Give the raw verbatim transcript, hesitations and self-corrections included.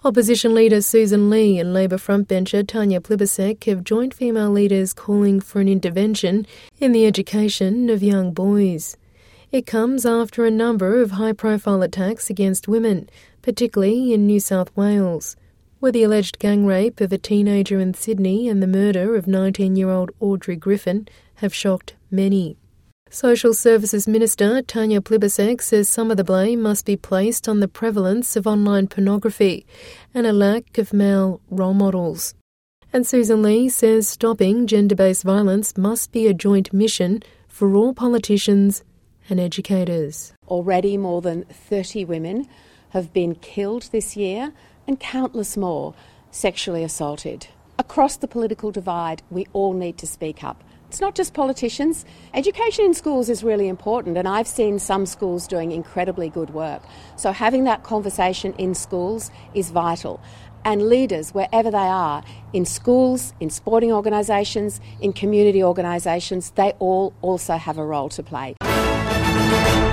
Opposition leader Susan Lee and Labor frontbencher Tanya Plibersek have joined female leaders calling for an intervention in the education of young boys. It comes after a number of high-profile attacks against women, particularly in New South Wales, where the alleged gang rape of a teenager in Sydney and the murder of nineteen-year-old Audrey Griffin have shocked many. Social Services Minister Tanya Plibersek says some of the blame must be placed on the prevalence of online pornography and a lack of male role models. And Susan Lee says stopping gender-based violence must be a joint mission for all politicians and educators. Already more than thirty women have been killed this year and countless more sexually assaulted. Across the political divide, we all need to speak up. It's not just politicians. Education in schools is really important, and I've seen some schools doing incredibly good work. So having that conversation in schools is vital. And leaders, wherever they are, in schools, in sporting organisations, in community organisations, they all also have a role to play.